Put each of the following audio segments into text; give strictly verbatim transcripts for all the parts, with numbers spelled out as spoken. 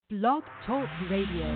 Blog Talk Radio.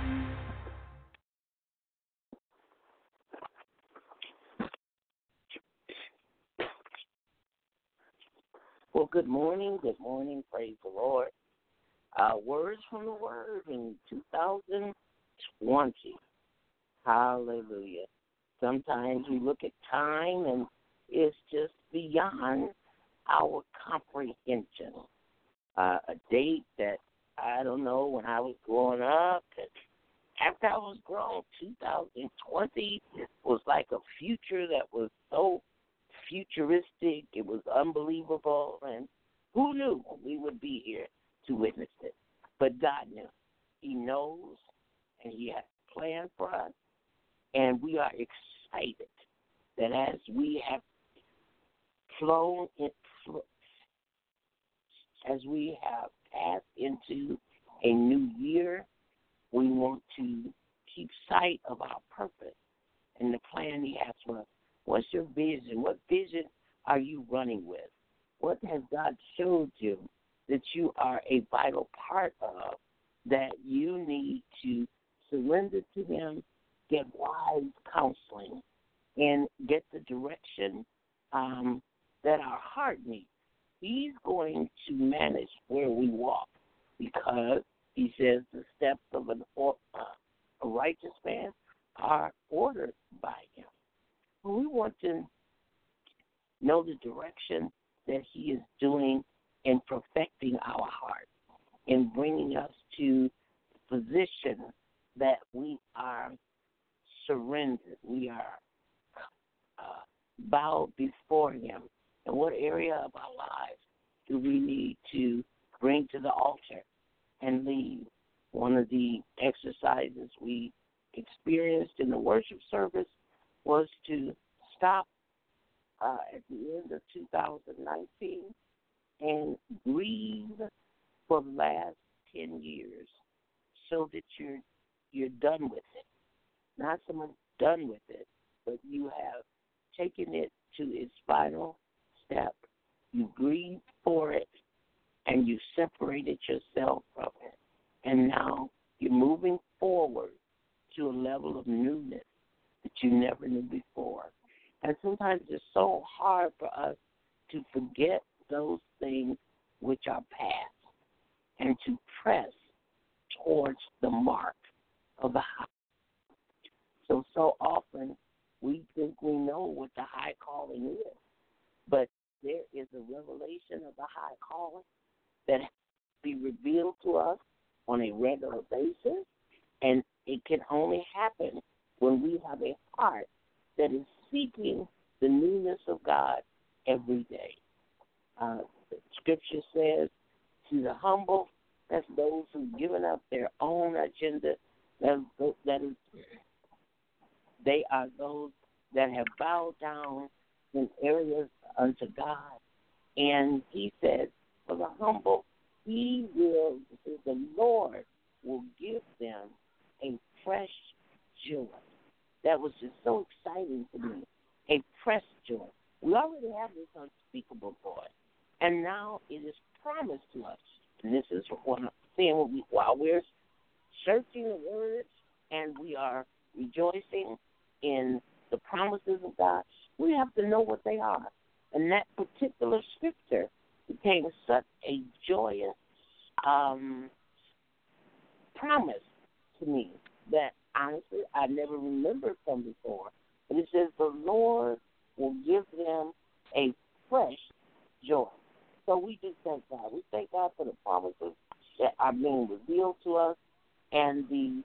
Well, good morning, good morning, praise the Lord. Uh, words from the Word in two thousand twenty. Hallelujah. Sometimes we look at time and it's just beyond our comprehension. Uh, a date that, I don't know, when I was growing up, after I was grown, two thousand twenty was like a future that was so futuristic. It was unbelievable, and who knew we would be here to witness it? But God knew. He knows, and He has a plan for us, and we are excited that as we have flown, in, as we have passed into a new year, we want to keep sight of our purpose and the plan He has for us. What's your vision? What vision are you running with? What has God showed you that you are a vital part of that you need to surrender to Him, get wise counseling, and get the direction um, that our heart needs? He's going to manage where we walk because He says the steps of an, uh, a righteous man are ordered by Him. We want to know the direction that He is doing in perfecting our heart, in bringing us to the position that we are surrendered, we are uh, bowed before Him. In what area of our lives do we need to bring to the altar and leave? One of the exercises we experienced in the worship service was to stop uh, at the end of two thousand nineteen and grieve for the last ten years so that you're, you're done with it. Not so much done with it, but you have taken it to its final step. You grieved for it, and you separated yourself from it. And now you're moving forward to a level of newness that you never knew before. And sometimes it's so hard for us to forget those things which are past and to press towards the mark of the high. So, so often we think we know what the high calling is, but there is a revelation of the high calling that has to be revealed to us on a regular basis, and it can only happen when we have a heart that is seeking the newness of God every day. Uh, the scripture says, to the humble, that's those who've given up their own agenda, that, that is, they are those that have bowed down in areas unto God. And He said, for the humble, He will, the Lord will give them a fresh joy. That was just so exciting to me, a fresh joy. We already have this unspeakable joy, and now it is promised to us. And this is what I'm saying when we, while we're searching the words and we are rejoicing in the promises of God, we have to know what they are. And that particular scripture became such a joyous um, promise to me that honestly I never remembered from before. But it says the Lord will give them a fresh joy. So we do thank God. We thank God for the promises that are being revealed to us and the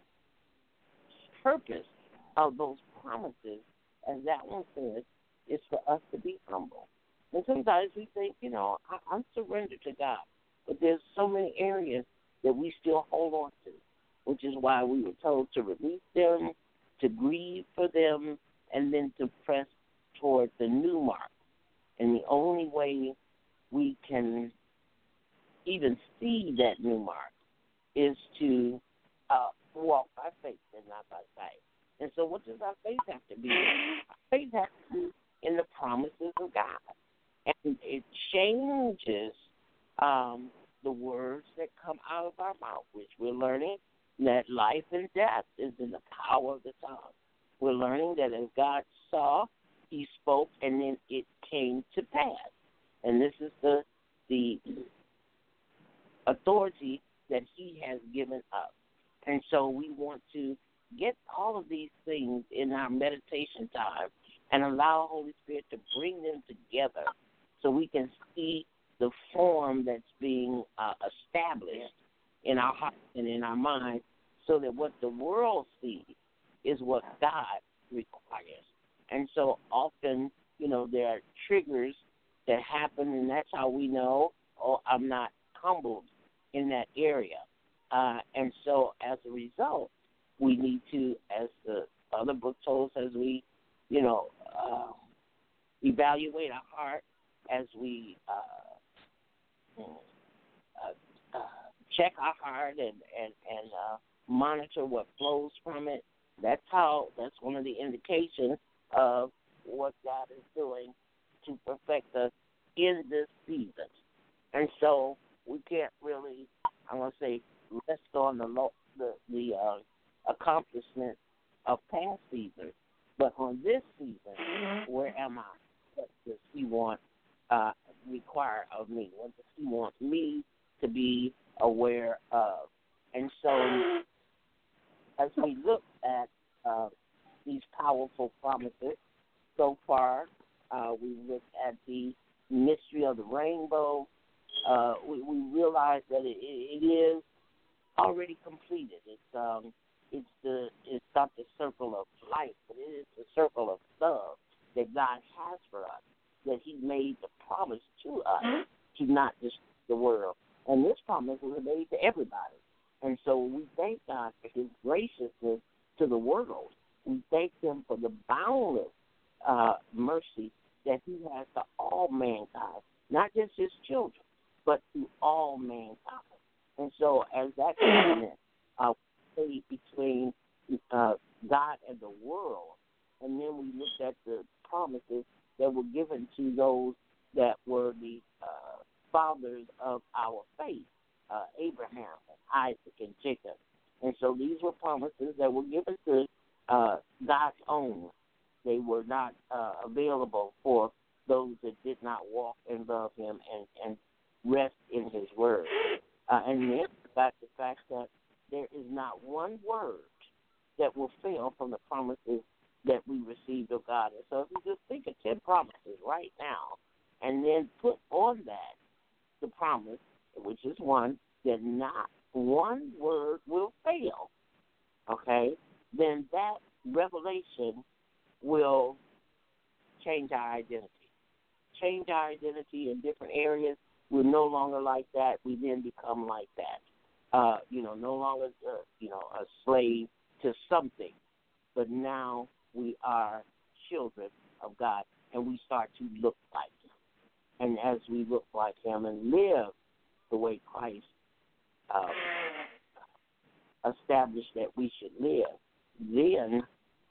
purpose of those promises, as that one says, is for us to be humble. And sometimes we think, you know, I, I'm surrendered to God, but there's so many areas that we still hold on to, which is why we were told to release them, to grieve for them, and then to press toward the new mark. And the only way we can even see that new mark is to uh, walk by faith and not by sight. And so what does our faith have to be? Our faith has to be in the promises of God. And it changes um, the words that come out of our mouth, which we're learning that life and death is in the power of the tongue. We're learning that as God saw, he spoke, and then it came to pass. And this is the the authority that he has given us. And so we want to get all of these things in our meditation time and allow Holy Spirit to bring them together so we can see the form that's being uh, established in our heart and in our mind, so that what the world sees is what God requires. And so often, you know, there are triggers that happen, and that's how we know, oh, I'm not humbled in that area. Uh, and so as a result, we need to, as the other book told us, as we, you know, uh, evaluate our heart, as we uh, uh, uh, check our heart and, and, and uh, monitor what flows from it. That's how, that's one of the indications of what God is doing to perfect us in this season. And so we can't really, I want to say, rest on the lo- the, the uh, accomplishment of past seasons. But on this season, where am I? What does he want uh, require of me? What does he want me to be aware of? And so as we look at uh, these powerful promises, so far uh, we looked at the mystery of the rainbow. Uh, we, we realize that it, it is already completed. It's um, it's the it's not the circle of life, but it is the circle of love that God has for us. That He made the promise to us to not destroy the world, and this promise was made to everybody. And so we thank God for His graciousness to the world. We thank Him for the boundless uh, mercy that He has to all mankind, not just His children, but to all mankind. And so as that covenant uh, stayed between uh, God and the world, and then we looked at the promises that were given to those that were the uh, fathers of our faith, uh, Abraham, Isaac, and Jacob. And so these were promises that were given to uh, God's own. They were not uh, available for those that did not walk and love Him and, and rest in His word. Uh, and then about the fact that there is not one word that will fail from the promises that we received of God. And so if you just think of ten promises right now, and then put on that the promise, which is one, that not one word will fail, okay, then that revelation will change our identity. Change our identity in different areas. We're no longer like that. We then become like that. Uh, you know, no longer, uh, you know, a slave to something, but now we are children of God, and we start to look like Him. And as we look like Him and live the way Christ uh, established that we should live, then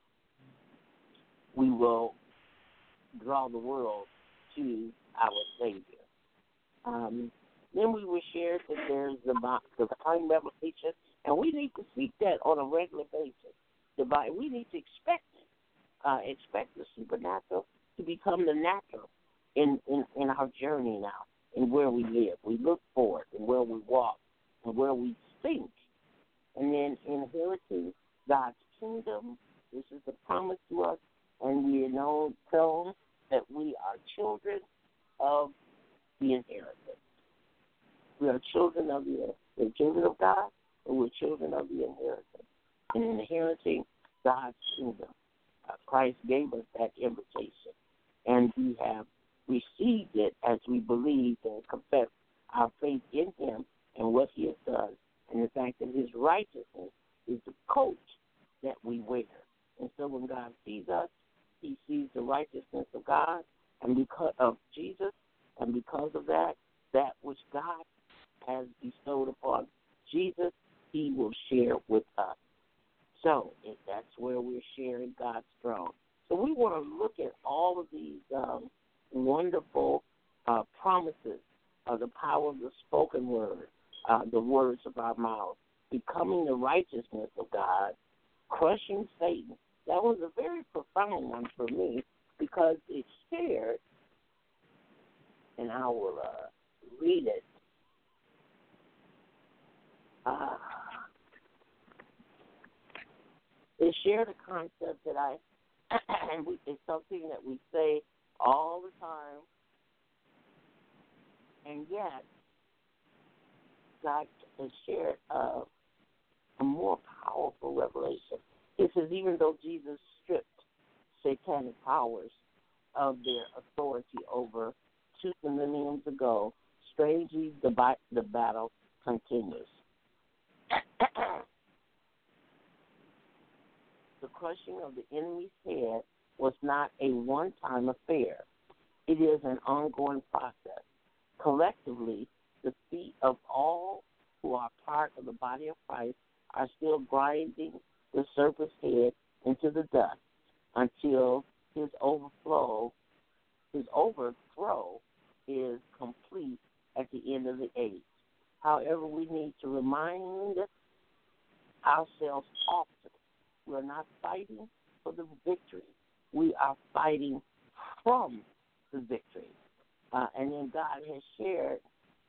we will draw the world to our Savior. Um, then we were shared that there's the divine revelation, and we need to seek that on a regular basis. Divine, we need to expect it. Uh, expect the supernatural to become the natural in, in, in our journey now, in where we live. We look for it, and where we walk, and where we think. And then inheriting God's kingdom. This is the promise to us, and we are known, told that we are children of the inheritance. We are children of the we're children of God, and we're children of the inheritance. And inheriting God's kingdom. Uh, Christ gave us that invitation, and we have received it as we believe and confess our faith in Him and what He has done, and the fact that His righteousness is the coat that we wear. And so when God sees us, He sees the righteousness of God, and because of Jesus, and because of that, that which God has bestowed upon Jesus, He will share with us. So if that's where we're sharing God's throne. So we want to look at all of these um, wonderful uh, promises of the power of the spoken word words of our mouth, becoming the righteousness of God, crushing Satan. That was a very profound one for me because it shared, and I will uh, read it. Uh, it shared a concept that I, and we, it's something that we say all the time, and yet God has shared uh, a more powerful revelation. It says, even though Jesus stripped satanic powers of their authority over two millenniums ago, strangely, the, bi- the battle continues. The crushing of the enemy's head was not a one-time affair. It is an ongoing process. Collectively, the feet of all who are part of the body of Christ are still grinding the serpent's head into the dust until his overflow, his overthrow is complete at the end of the age. However, we need to remind ourselves often we're not fighting for the victory. We are fighting from the victory. Uh, and then God has shared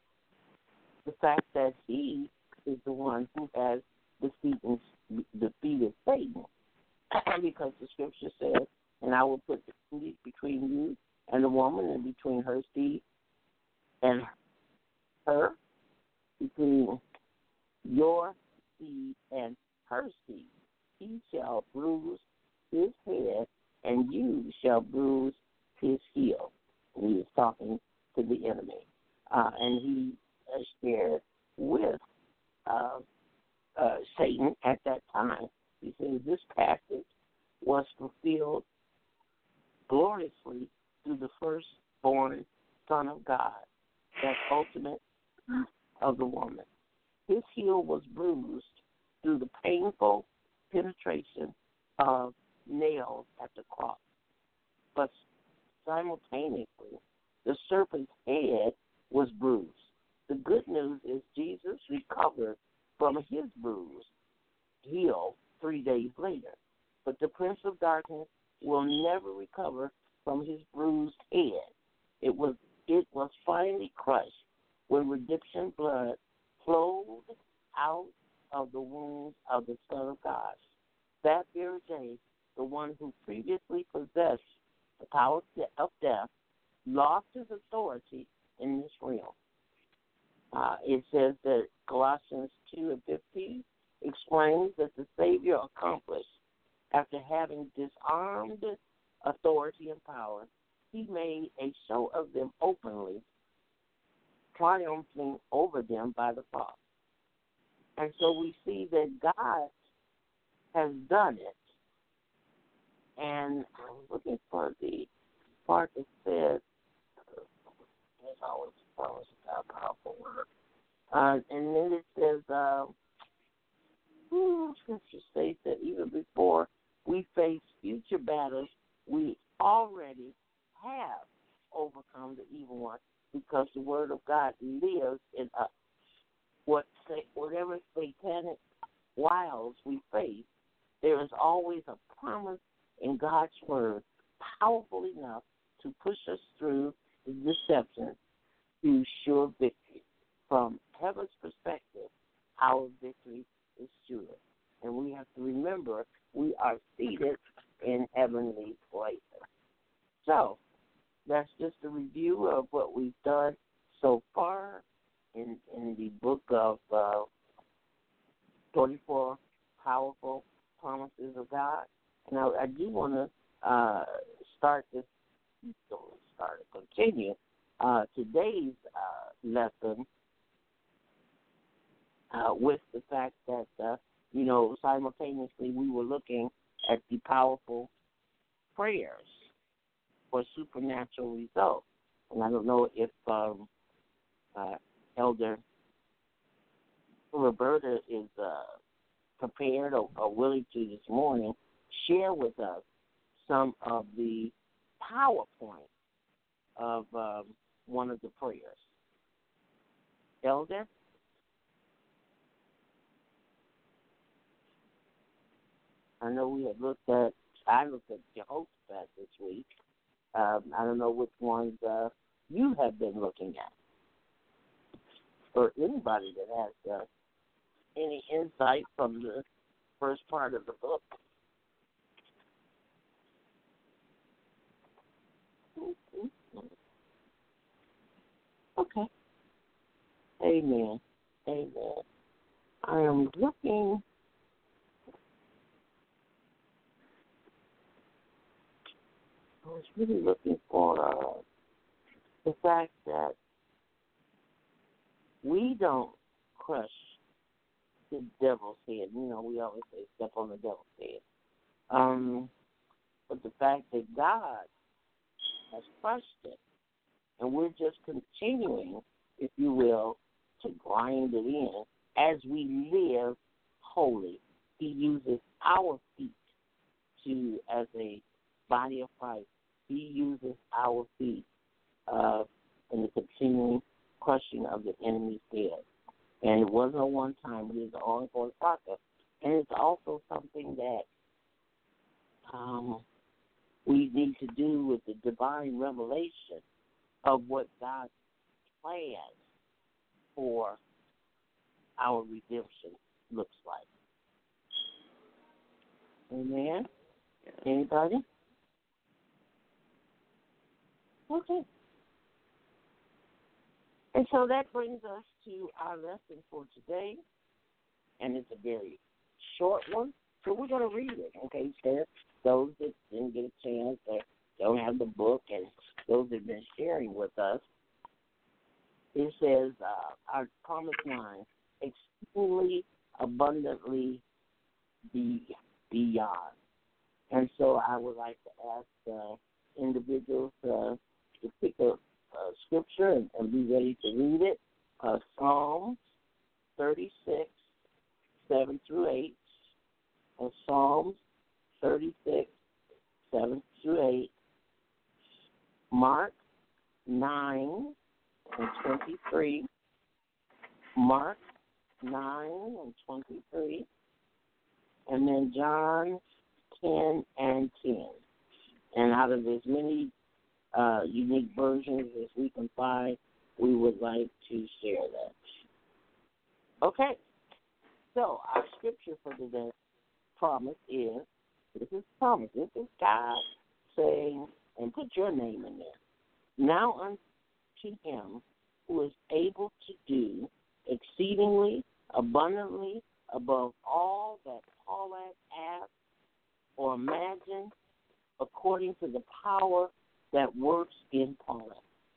the fact that he is the one who has defeated, defeated Satan. Because the scripture says, and I will put the seed between you and the woman, and between her seed and her, between your seed and her seed. He shall bruise his head, and you shall bruise his heel. And he is talking to the enemy. Uh, and he uh, shared with uh, uh, Satan at that time. He says this passage was fulfilled gloriously through the firstborn Son of God, that ultimate of the woman. His heel was bruised through the painful penetration of nails at the cross. But simultaneously, the serpent's head was bruised. The good news is Jesus recovered from his bruised heel three days later. But the prince of darkness will never recover from his bruised head. It was it was finally crushed when redemption blood flowed out of the wounds of the Son of God. That very day, the one who previously possessed the power of death lost his authority in this realm. Uh, it says that Colossians two and fifteen explains that the Savior accomplished, after having disarmed authority and power, he made a show of them openly, triumphing over them by the cross. And so we see that God has done it. And I was looking for the part that says, there's always, always a powerful word. Uh, and then it says, uh, hmm, Scripture states that even before we face future battles, we already have overcome the evil one because the Word of God lives in us. What, whatever satanic wiles we face, there is always a promise in God's Word powerful enough to push us through the deception to sure victory. From heaven's perspective, our victory is sure. And we have to remember we are seated in heavenly places. So, that's just a review of what we've done so far in, in the book of uh, twenty-four Powerful Promises of God. And I, I do want to uh, start this, start to continue uh, today's uh, lesson uh, with the fact that, uh, you know, simultaneously we were looking at the powerful prayers for supernatural results. And I don't know if um, uh, Elder Roberta is uh, prepared or, or willing to this morning share with us some of the PowerPoint of um, one of the prayers. Elder? I know we had looked at, I looked at Jehoshaphat this week. Um, I don't know which ones uh, you have been looking at. Or anybody that has uh, any insight from the first part of the book. Okay. Amen. Amen. I am looking. I was really looking for uh, the fact that we don't crush the devil's head. You know, we always say step on the devil's head. Um, but the fact that God has crushed it, and we're just continuing, if you will, to grind it in as we live holy. He uses our feet to, as a body of Christ, he uses our feet uh, in the continuing crushing of the enemy's head. And it wasn't a one-time, but it's an ongoing process. And it's also something that um, we need to do with the divine revelation of what God's plan for our redemption looks like. Amen? Anybody? Okay. And so that brings us to our lesson for today, and it's a very short one, so we're going to read it, okay? So those that didn't get a chance or don't have the book, and those that have been sharing with us, it says, uh, our promise line, exceedingly abundantly be beyond. And so I would like to ask uh, individuals uh, to pick a Uh, scripture and, and be ready to read it. Uh, Psalm thirty-six, seven through eight. Uh, Psalms thirty-six, seven through eight. Mark nine and twenty-three. Mark nine and twenty-three. And then John ten and ten. And out of as many Uh, unique versions as we can find, we would like to share that. Okay, so our scripture for today's promise is, this is promise, this is God saying, and put your name in there, now unto him who is able to do exceedingly abundantly above all that Paul has asked or imagined, according to the power that works in Paul.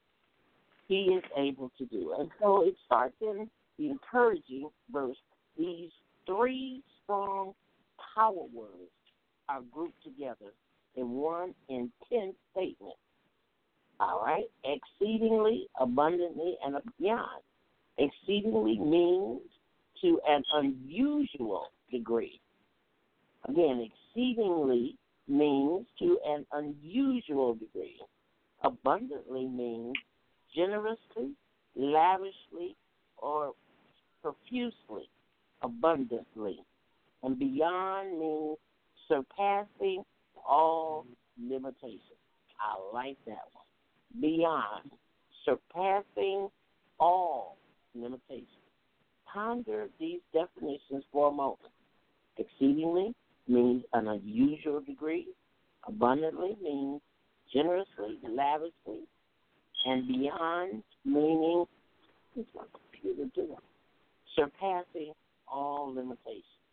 He is able to do. And so it starts in the encouraging verse. These three strong power words are grouped together in one intense statement. All right? Exceedingly, abundantly, and beyond. Exceedingly means to an unusual degree. Again, exceedingly means to an unusual degree. Abundantly means generously, lavishly, or profusely, abundantly. And beyond means surpassing all limitations. I like that one. Beyond, surpassing all limitations. Ponder these definitions for a moment. Exceedingly means an unusual degree. Abundantly means generously, lavishly, and beyond meaning, what's my computer doing? Surpassing all limitations.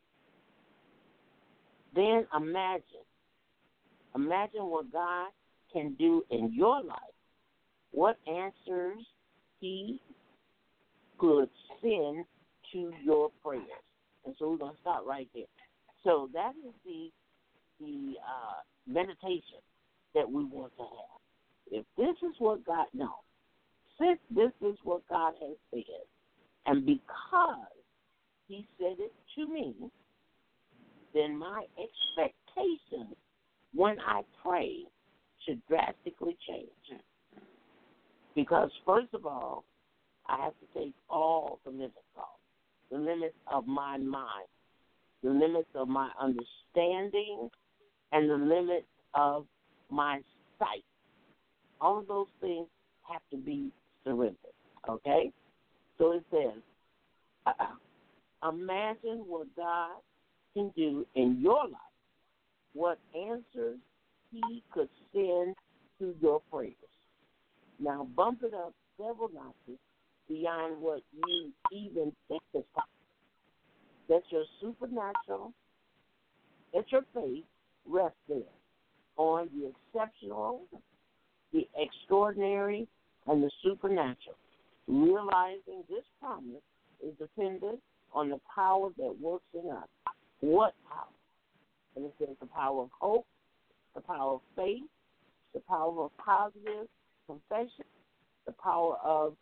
Then imagine, imagine what God can do in your life, what answers he could send to your prayers. And so we're going to start right there. So that is the the uh, meditation that we want to have. If this is what God knows, since this is what God has said, and because he said it to me, then my expectations when I pray should drastically change. Because first of all, I have to take all the limits off, the limits of my mind. the limits of my understanding, and the limits of my sight. All of those things have to be surrendered, okay? So it says, uh, imagine what God can do in your life, what answers he could send to your prayers. Now bump it up several notches beyond what you even think is possible. Let your supernatural, let your faith rest there on the exceptional, the extraordinary, and the supernatural. Realizing this promise is dependent on the power that works in us. What power? And it says the power of hope, the power of faith, the power of positive confession, the power of,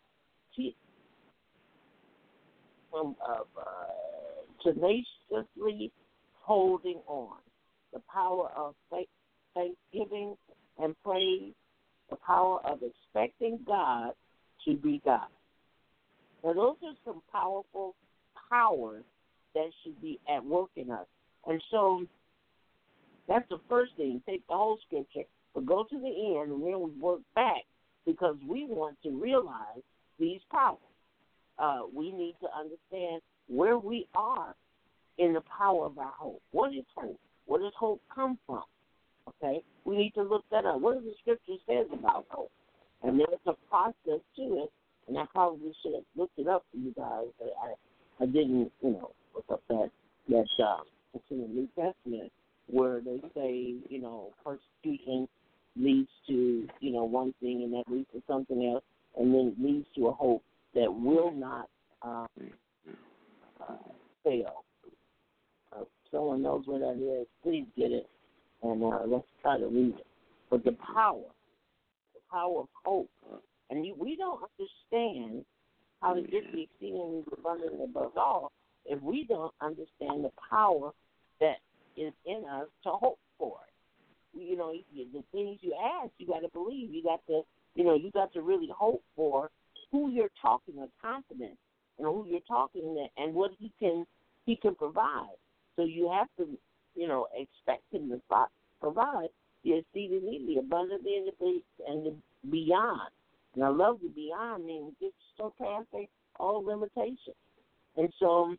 um, of uh, tenaciously holding on, the power of faith, thanksgiving and praise, the power of expecting God to be God. Now, those are some powerful powers that should be at work in us. And so that's the first thing. Take the whole scripture, but go to the end, and then we work back because we want to realize these powers. Uh, we need to understand where we are in the power of our hope. What is hope? Where does hope come from? Okay? We need to look that up. What does the scripture says about hope? And there's a process to it, and I probably should have looked it up for you guys, but I, I didn't, you know, look up that, that uh, it's in the New Testament where they say, you know, persecution leads to, you know, one thing and that leads to something else, and then it leads to a hope that will not um, uh, fail. Uh, if someone knows where that is, please get it, and uh, let's try to read it. But the power, the power of hope, and you, we don't understand how to get the exceedingly abundantly above all if we don't understand the power that is in us to hope for it. You know, the things you ask, you got to believe. You got to, you know, you got to really hope for who you're talking to, confident in who you're talking to, and what he can he can provide. So you have to, you know, expect him to provide the exceedingly, the abundantly, and the, and the beyond. And I love the beyond, meaning just surpassing all limitations. And so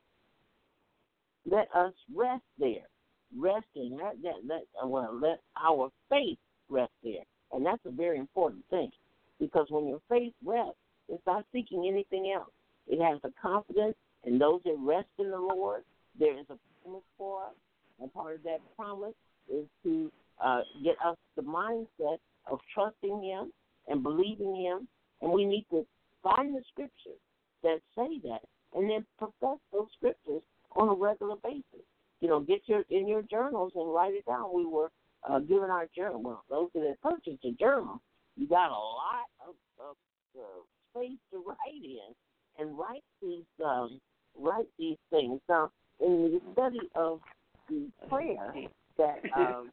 let us rest there. Rest in that, that, that well, let our faith rest there. And that's a very important thing. Because when your faith rests, it's not seeking anything else. It has a confidence in those that rest in the Lord. There is a promise for us. And part of that promise is to uh, get us the mindset of trusting him and believing him. And we need to find the scriptures that say that and then profess those scriptures on a regular basis. You know, get your in your journals and write it down. We were uh, given our journal. Well, those that purchased a journal, you got a lot of, of uh, space to write in and write these um, write these things. Now, in the study of the prayer, that um,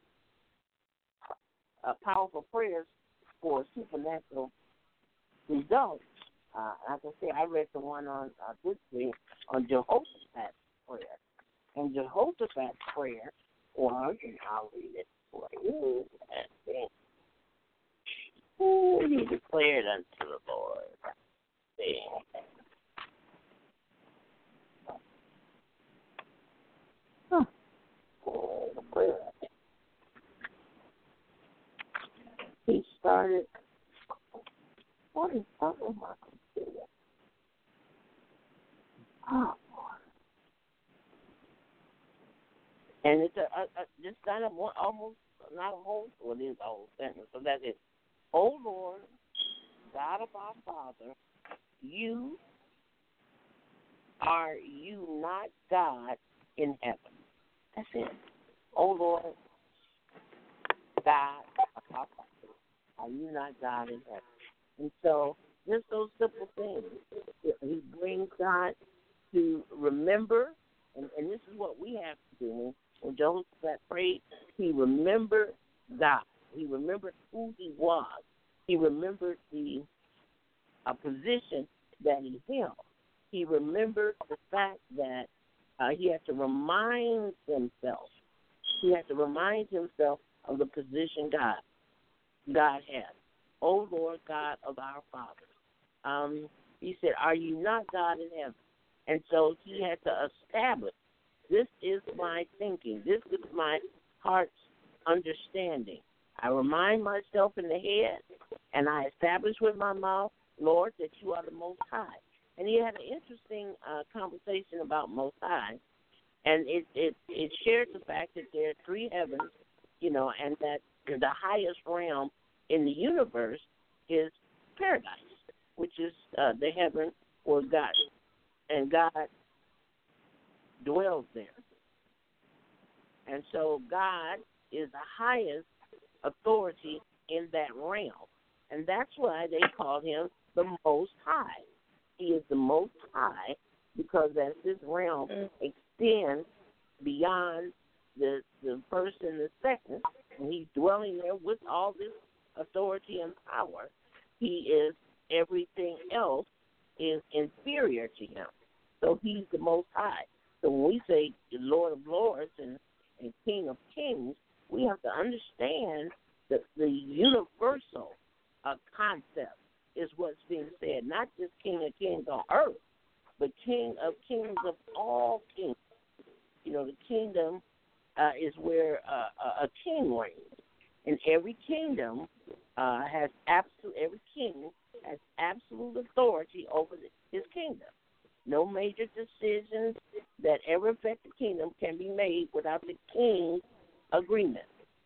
uh, powerful prayers for supernatural results. Uh, like I say, I read the one on uh, this week on Jehoshaphat's prayer. And Jehoshaphat's prayer, or I'll read it for you. Oh, he declared unto the Lord. Huh. Oh, the prayer. He started. What is up with my computer? Oh. And it's a, a, a just kind of one, almost not a whole, well, it is a whole sentence. So that's it. O Lord, God of our Father, you are you not God in heaven? That's it. O Lord, God of our Father, are you not God in heaven? And so just those simple things. He brings God to remember, and, and this is what we have to do. When Jehoshaphat prayed, he remembered God. He remembered who he was. He remembered the uh, position that he held. He remembered the fact that Uh, he has to remind himself. He has to remind himself of the position God God has. O Lord God of our fathers. Um, he said, are you not God in heaven? And so he had to establish, this is my thinking. This is my heart's understanding. I remind myself in the head, and I establish with my mouth, Lord, that you are the Most High. And he had an interesting uh, conversation about Most High, and it, it, it shared the fact that there are three heavens, you know, and that the highest realm in the universe is paradise, which is uh, the heaven where God, and God dwells there. And so God is the highest authority in that realm. And that's why they call him the Most High. He is the Most High because as this realm extends beyond the the first and the second, and he's dwelling there with all this authority and power, he is, everything else is inferior to him. So he's the Most High. So when we say the Lord of Lords and, and King of Kings, we have to understand that the universal uh, concept is what's being said, not just King of Kings on earth, but King of Kings of all kings. You know, the kingdom uh, is where uh, a king reigns. And every kingdom uh, has absolute, every king has absolute authority over his kingdom. No major decisions that ever affect the kingdom can be made without the king's agreement.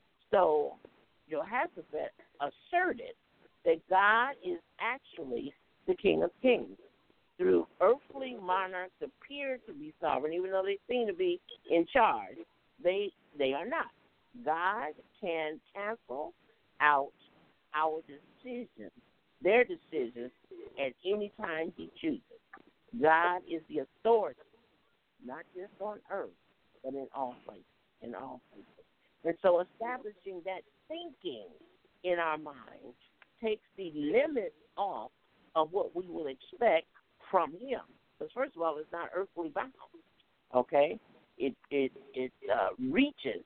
So Jehoshaphat asserted that God is actually the King of Kings. Through earthly monarchs appear to be sovereign, even though they seem to be in charge, they they are not. God can cancel out our decisions, their decisions, at any time he chooses. God is the authority, not just on earth, but in all places, in all places. And so establishing that thinking in our minds takes the limits off of what we will expect from him. Because first of all, it's not earthly bound, okay? It it it uh, reaches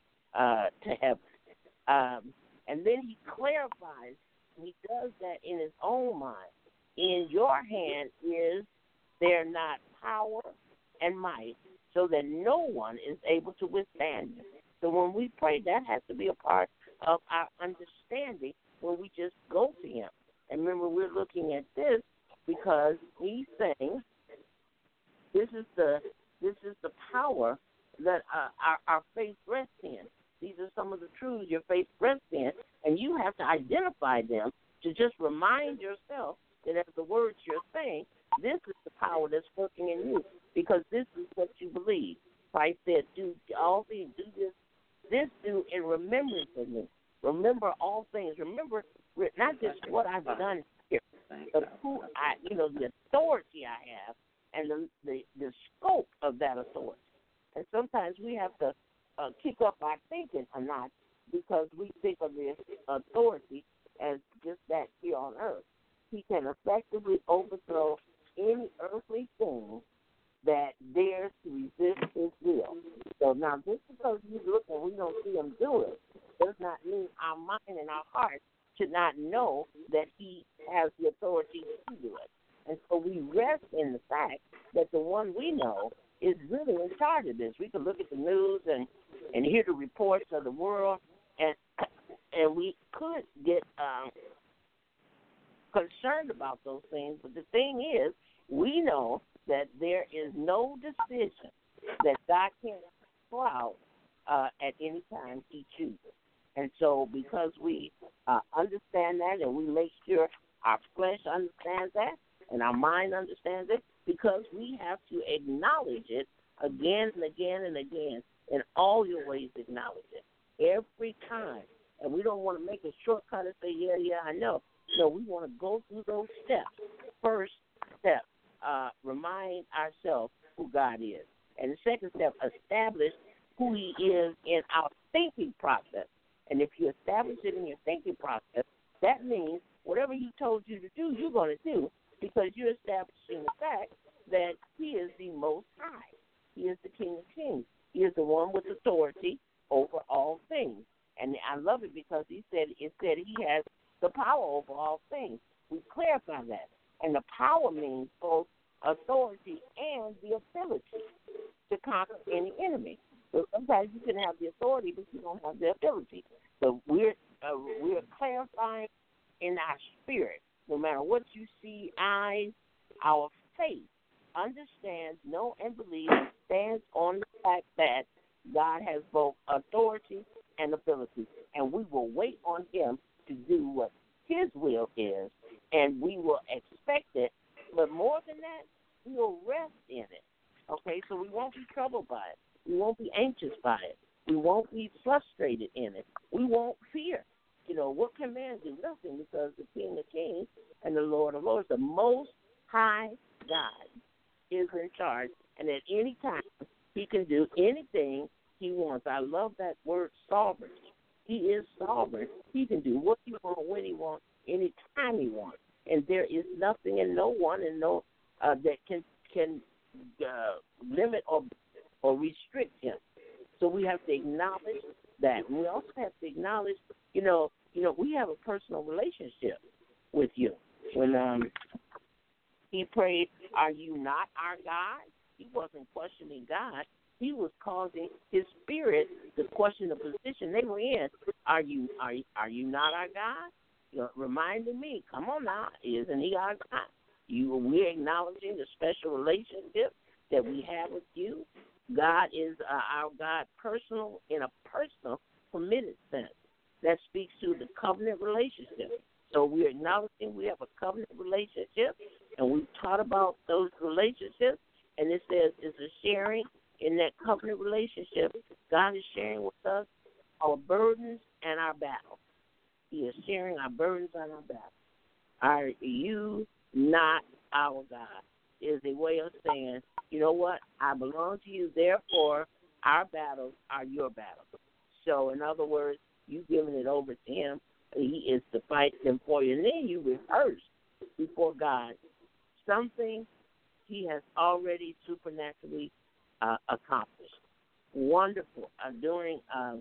uh, to heaven. Um, and then he clarifies, he does that in his own mind. In your hand is there not power and might, so that no one is able to withstand you. So when we pray, that has to be a part of our understanding when we just go to him. And remember, we're looking at this because he's saying this is the this is the power that uh, our, our faith rests in. These are some of the truths your faith rests in, and you have to identify them to just remind yourself that as the words you're saying, this is the power that's working in you because this is what you believe. Christ said, do all things, do this, this do in remembrance of me. Remember all things. Remember not just what I've done here, but who I, you know, the authority I have and the, the, the scope of that authority. And sometimes we have to uh, kick up our thinking a notch because we think of this authority as just that here on earth. He can effectively overthrow any earthly thing that dares to resist his will. So now just because we look and we don't see him do it does not mean our mind and our heart should not know that he has the authority to do it. And so we rest in the fact that the one we know is really in charge of this. We can look at the news and, and hear the reports of the world, and and we could get um, concerned about those things. But the thing is, we know that there is no decision that God can't throw out uh, at any time he chooses. And so because we uh, understand that and we make sure our flesh understands that and our mind understands it, because we have to acknowledge it again and again and again. In all your ways, acknowledge it every time. And we don't want to make a shortcut and say, yeah, yeah, I know. No, we want to go through those steps. First step, uh, remind ourselves who God is. And the second step, establish who he is in our thinking process. And if you establish it in your thinking process, that means whatever he told you to do, you're going to do, because you're establishing the fact that he is the Most High. He is the King of Kings. He is the one with authority over all things. And I love it because he said it said he has the power over all things. We clarify that. And the power means both authority and the ability to conquer any enemy. So sometimes you can have the authority, but you don't have the ability. So we're uh, we're clarifying in our spirit. No matter what you see, eyes, our faith understands, know, and believes, and stands on the fact that God has both authority and ability, and we will wait on Him to do what His will is, and we will expect it. But more than that, we will rest in it. Okay, so we won't be troubled by it. We won't be anxious by it. We won't be frustrated in it. We won't fear. You know, what can man do? Nothing, because the King of Kings and the Lord of Lords, the Most High God, is in charge, and at any time He can do anything He wants. I love that word, sovereign. He is sovereign. He can do what He wants, when He wants, any time He wants, and there is nothing and no one and no uh, that can can uh, limit or or restrict Him. So we have to acknowledge that. We also have to acknowledge, you know, you know, we have a personal relationship with You. When um, He prayed, "Are You not our God?" He wasn't questioning God. He was causing His spirit to question the position they were in. Are you are are you not our God? You know, reminding me, come on now, isn't He our God? You, we're acknowledging the special relationship that we have with You. God is uh, our God, personal in a personal, permitted sense. That speaks to the covenant relationship. So we're acknowledging we have a covenant relationship, and we've taught about those relationships. And it says it's a sharing in that covenant relationship. God is sharing with us our burdens and our battles. He is sharing our burdens and our battles. Are You not our God? Is a way of saying, you know what? I belong to You, therefore our battles are Your battles. So, in other words, you giving it over to Him, He is to fight them for you. And then you rehearse before God something He has already supernaturally uh, accomplished. Wonderful. Uh, doing, uh,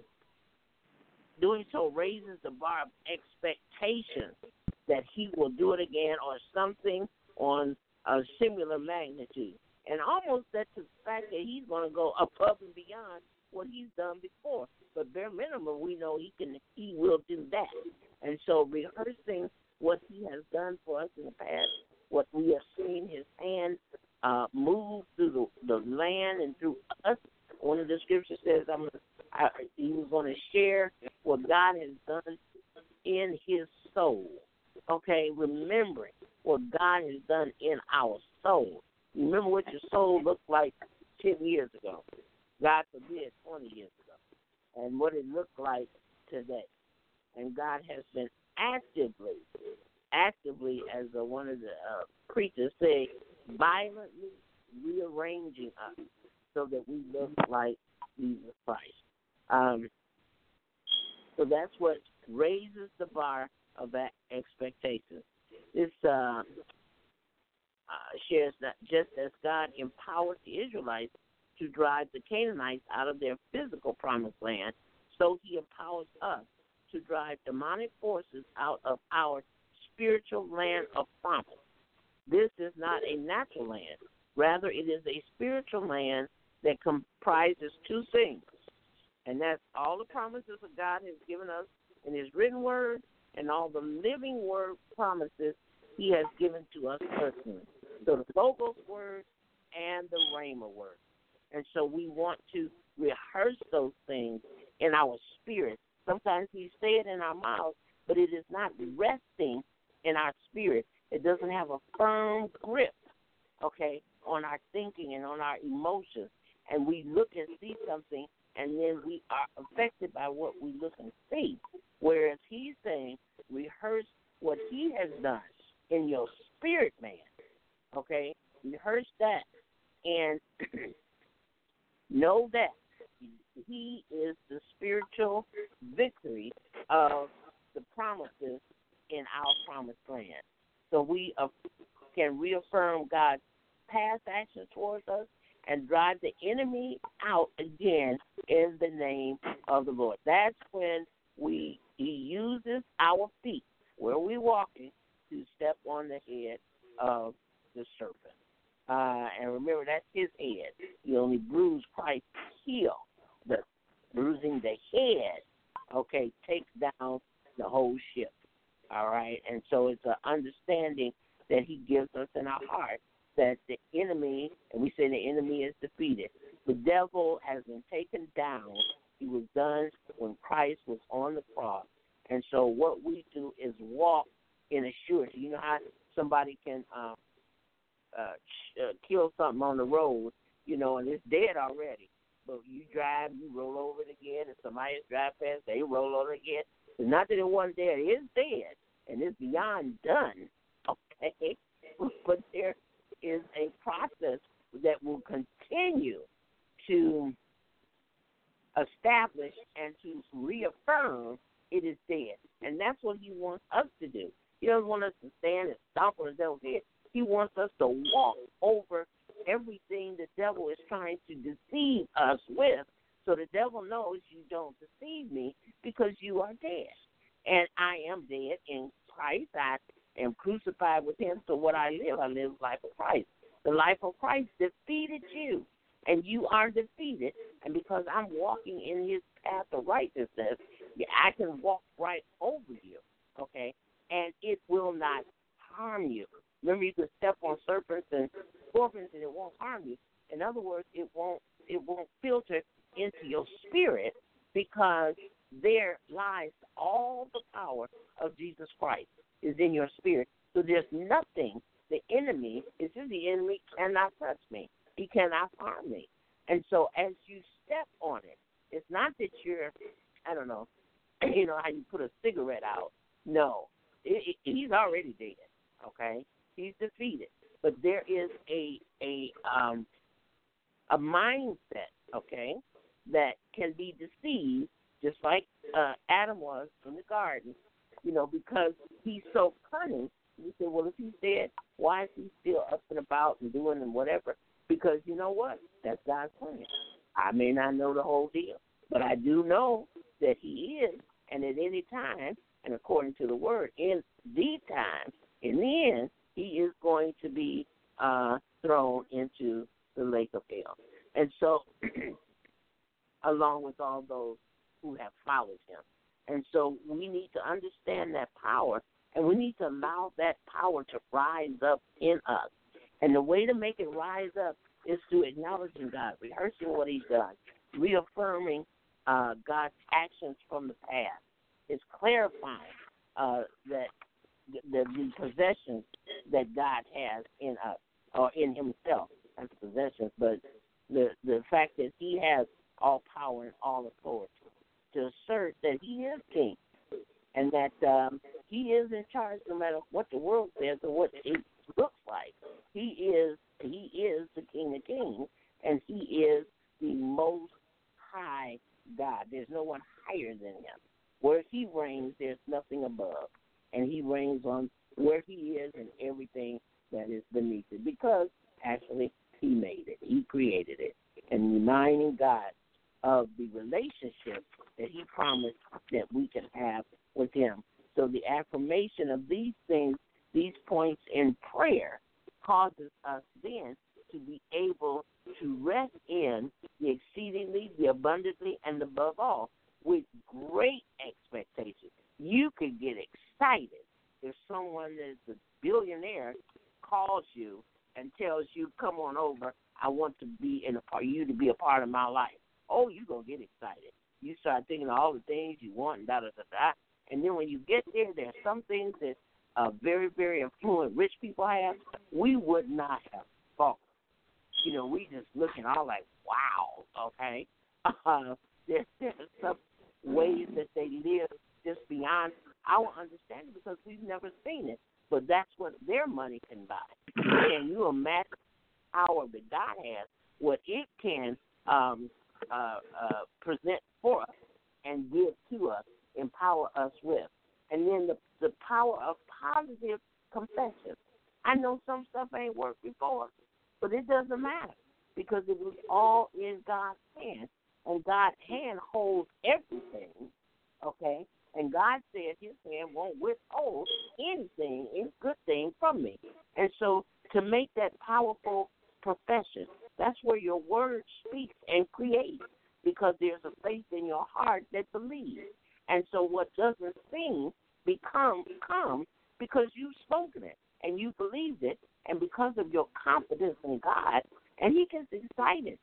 doing so raises the bar of expectation that He will do it again or something on a similar magnitude. And almost that's the fact that He's going to go above and beyond what He's done before. But bare minimum, we know He can, He will do that. And so rehearsing what He has done for us in the past, what we have seen His hand uh, move through the, the land and through us. One of the scriptures says, I'm gonna, I, He was going to share what God has done in His soul. Okay, remembering what God has done in our soul. Remember what your soul looked like ten years ago. God forbid, twenty years ago. And what it looked like today. And God has been actively, actively, as uh, one of the uh, preachers say, violently rearranging us so that we look like Jesus Christ. Um, so that's what raises the bar of that expectation. This uh, uh, shares that just as God empowered the Israelites to drive the Canaanites out of their physical promised land, so He empowers us to drive demonic forces out of our spiritual land of promise. This is not a natural land. Rather, it is a spiritual land that comprises two things, and that's all the promises that God has given us in His written word and all the living word promises He has given to us personally. So the Logos word and the Rhema word. And so we want to rehearse those things in our spirit. Sometimes we say it in our mouths, but it is not resting in our spirit. It doesn't have a firm grip, okay, on our thinking and on our emotions. And we look and see something, and then we are affected by what we look and see. Whereas He's saying, rehearse what He has done in your spirit, man, okay? Rehearse that and know that He is the spiritual victory of the promises in our promised land. So we uh, can reaffirm God's past action towards us and drive the enemy out again in the name of the Lord. That's when we he uses our feet, where we're walking, to step on the head of the serpent. Uh, and remember, that's his head. You only bruise Christ's heel. The bruising the head, okay, takes down the whole ship. All right? And so it's an understanding that he gives us in our heart that the enemy, and we say the enemy is defeated. The devil has been taken down. He was done when Christ was on the cross. And so what we do is walk in assurance. You know how somebody can um, uh, ch- uh, kill something on the road, you know, and it's dead already. But you drive, you roll over it again, and somebody else drive past, they roll over it again. It's not that it wasn't dead. It is dead, and it's beyond done, okay? But there is a process that will continue to establish and to reaffirm it is dead. And that's what he wants us to do. He doesn't want us to stand and stomp on the devil's head. He wants us to walk over everything the devil is trying to deceive us with, so the devil knows you don't deceive me because you are dead. And I am dead in Christ. I am crucified with him, so what I live, I live the life of Christ. The life of Christ defeated you, and you are defeated. And because I'm walking in his path of righteousness, I can walk right over you, okay? And it will not harm you. Remember, you can step on serpents and scorpions, and it won't harm you. In other words, it won't it won't filter into your spirit, because there lies all the power of Jesus Christ is in your spirit. So there's nothing. The enemy is the enemy cannot touch me. He cannot harm me. And so as you step on it, it's not that you're, I don't know, you know how you put a cigarette out. No, it, it, he's already dead. Okay, he's defeated. But there is a a um a mindset, okay, that can be deceived, just like uh, Adam was in the garden, you know, because he's so cunning. You say, well, if he's dead, why is he still up and about and doing and whatever? Because you know what? That's God's plan. I may not know the whole deal, but I do know that he is, and at any time, and according to the word, in the time, in the end, he is going to be uh, thrown into the lake of hell. And so, along with all those who have followed him. And so we need to understand that power, and we need to allow that power to rise up in us. And the way to make it rise up is through acknowledging God, rehearsing what he's done, reaffirming uh, God's actions from the past. It's clarifying uh, that the, the possessions that God has in us, or in himself, not the possessions, but the, the fact that he has all power and all authority, to assert that he is king, and that um, he is in charge no matter what the world says or what it looks like. He is he is the King of Kings, and he is the most high God. There's no one higher than him. Where he reigns, there's nothing above, and he reigns on where he is and everything that is beneath it, because actually he made it. He created it. And reminding God of the relationship that he promised that we can have with him. So the affirmation of these things, these points in prayer, causes us then to be able to rest in the exceedingly, the abundantly, and above all, with great expectation. You could get excited if someone that is a billionaire calls you and tells you, come on over, I want to be in a part, you to be a part of my life. Oh, you're going to get excited. You start thinking of all the things you want and da da da da. And then when you get there, there are some things that uh, very, very affluent rich people have we would not have thought. You know, we just looking all like, wow, okay? Uh, there's, there's some ways that they live just beyond our understanding because we've never seen it. But that's what their money can buy. Can you imagine the power that God has, what it can um, uh, uh, present for us and give to us, empower us with? And then the, the power of positive confession. I know some stuff ain't worked before, but it doesn't matter. because it was all in God's hand. And God's hand holds everything, okay? And God said his hand won't withhold anything, any good thing from me. And so to make that powerful profession, that's where your word speaks and creates, because there's a faith in your heart that believes. And so what doesn't seem become comes because you've spoken it and you believed it, and because of your confidence in God, and he gets excited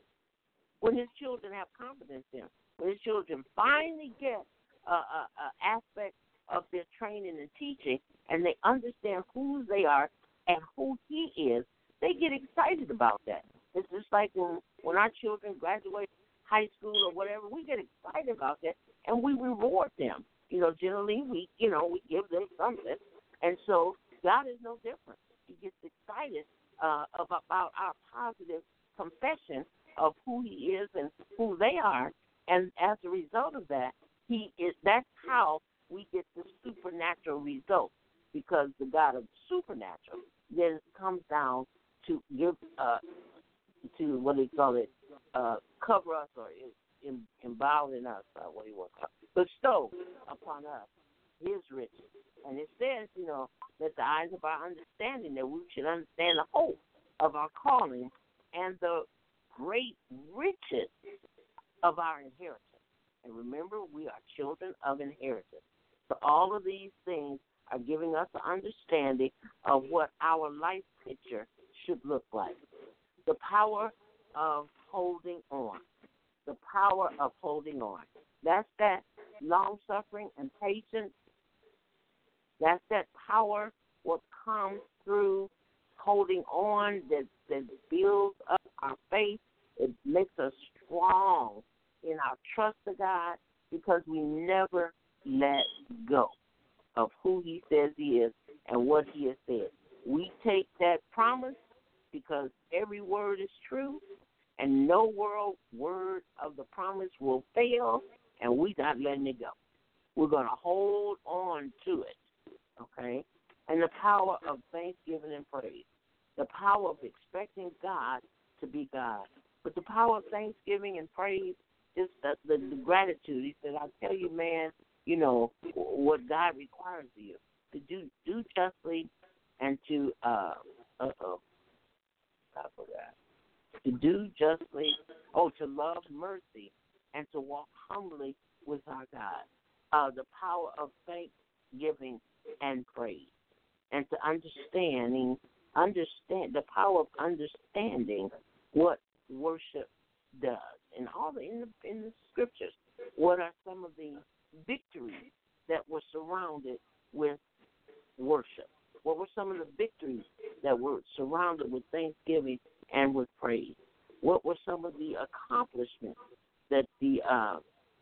when his children have confidence in him. When his children finally get an aspect of their training and teaching, and they understand who they are and who he is, they get excited about that. It's just like when, when our children graduate high school or whatever, we get excited about that, and we reward them. You know, generally we, you know, we give them something, and so God is no different. He gets excited uh, about our positive confession of who he is and who they are, and as a result of that, he is. That's how we get the supernatural result, because the God of supernatural then comes down to give uh, to what do you call it, uh, cover us or in, embow in us, uh, what do you want to call it, bestow upon us his riches. And it says, you know, that the eyes of our understanding, that we should understand the hope of our calling and the great riches of our inheritance. And remember, we are children of inheritance. So all of these things are giving us an understanding of what our life picture should look like. The power of holding on. The power of holding on. That's that long-suffering and patience. That's that power, what comes through holding on, that, that builds up our faith. It makes us strong in our trust of God, because we never let go of who he says he is and what he has said. We take that promise because every word is true, and no world word of the promise will fail, and we're not letting it go. We're going to hold on to it, okay? And the power of thanksgiving and praise, the power of expecting God to be God. But the power of thanksgiving and praise is the, the, the gratitude. He said, I tell you, man, you know, what God requires of you, to do, do justly and to, uh, uh-oh, I forgot, to do justly, oh, to love mercy and to walk humbly with our God. Uh, the power of thanksgiving and praise, and to understanding, understand the power of understanding what worship does. And all the in the in the scriptures, what are some of the victories that were surrounded with worship? What were some of the victories that were surrounded with thanksgiving and with praise? What were some of the accomplishments that the uh,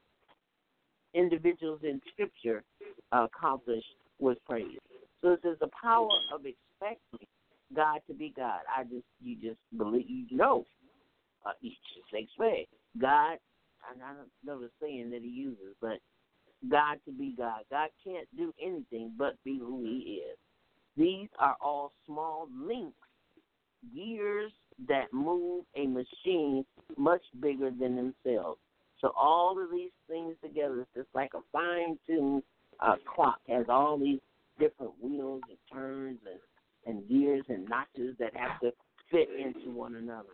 individuals in Scripture uh, accomplished with praise? So there's the power of expecting God to be God. I just you just believe you know. Uh, you just expect God, and I don't know the saying that he uses, but God to be God. God can't do anything but be who he is. These are all small links, gears that move a machine much bigger than themselves. So all of these things together, it's just like a fine-tuned uh, clock, has all these different wheels and turns and, and gears and notches that have to fit into one another.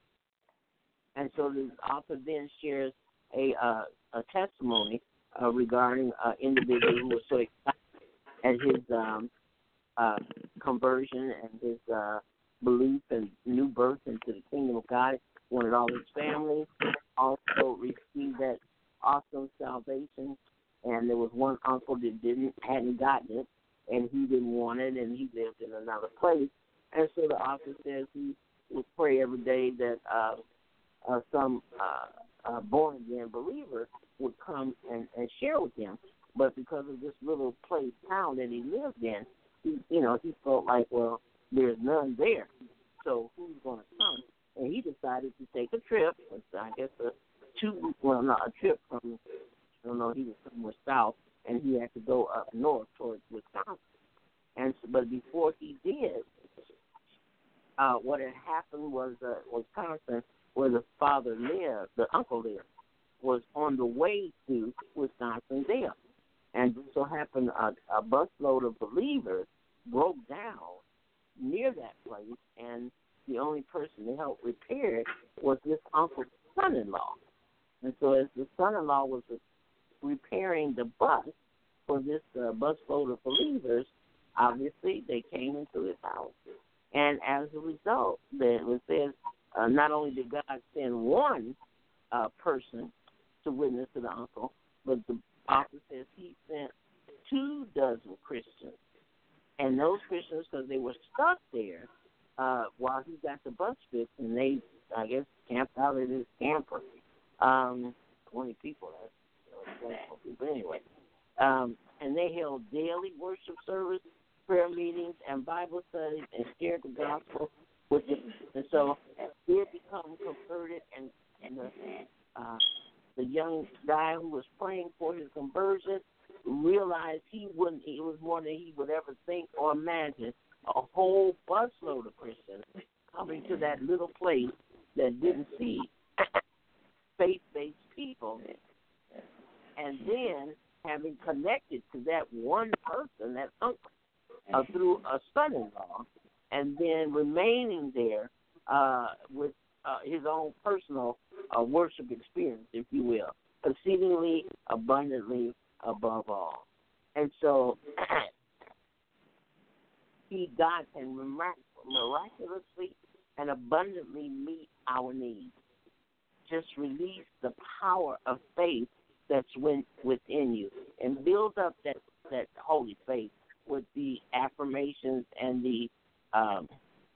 And so the author then shares a uh, a testimony uh, regarding an individual who was so excited at his um, uh, conversion and his uh, belief and new birth into the kingdom of God. He wanted all his family also received that awesome salvation. And there was one uncle that didn't hadn't gotten it, and he didn't want it, and he lived in another place. And so the author says he would pray every day that uh, uh, some uh, uh, born-again believer would come and, and share with him. But because of this little place, town that he lived in, he, you know, he felt like, well, there's none there. So who's going to come? And he decided to take a trip. I guess a two, well, not a trip from, I don't know, he was somewhere south, and he had to go up north towards Wisconsin. And so, but before he did, uh, what had happened was uh, Wisconsin, where the father lived, the uncle lived, was on the way to Wisconsin Dale. And it so happened a, a busload of believers broke down near that place, and the only person to help repair it was this uncle's son-in-law. And so as the son-in-law was repairing the bus for this uh, busload of believers, obviously they came into his house. And as a result, it says uh, not only did God send one uh, person to witness to the uncle, but the author says he sent two dozen Christians. And those Christians, because they were stuck there uh, while he got the bus fixed, and they, I guess, camped out at his camper. Um, twenty people, that's twenty people anyway. Um, and they held daily worship service, prayer meetings, and Bible studies, and shared the gospel with them. And so he had become converted, and, and the, uh, the young guy who was praying for his conversion realized he wouldn't, it was more than he would ever think or imagine, a whole busload of Christians coming to that little place that didn't see faith-based people, and then having connected to that one person, that uncle, uh, through a son-in-law, and then remaining there uh, with uh, his own personal uh, worship experience, if you will, exceedingly abundantly above all. And so he, God, can miraculously and abundantly meet our needs. Just release the power of faith that's within you and build up that, that holy faith with the affirmations and the um,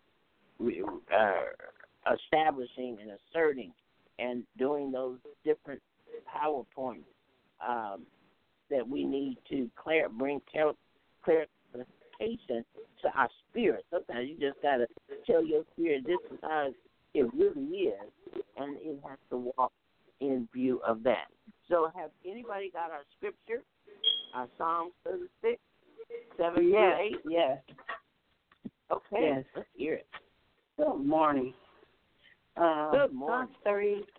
uh, establishing and asserting and doing those different PowerPoints um, that we need to clear, bring clar- clarification to our spirit. Sometimes you just got to tell your spirit this is how it really is, and it has to walk in view of that. So have anybody got our scripture, our Psalm thirty-six, seven yes, through eight? Yes. Okay, yes. Let's hear it. Good morning. Uh, Good morning. Psalm thirty-six,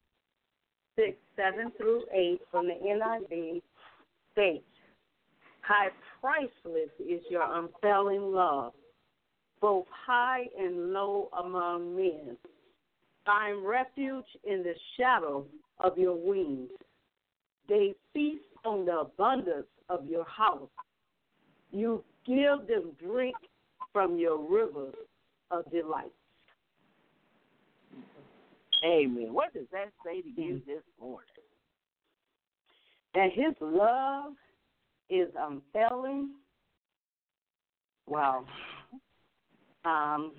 seven through eight from the N I V states, how priceless is your unfailing love, both high and low among men. Find refuge in the shadow of your wings. They feast on the abundance of your house. You give them drink from your rivers of delight. Amen. What does that say to you this morning? That his love is unfailing. Wow. Um,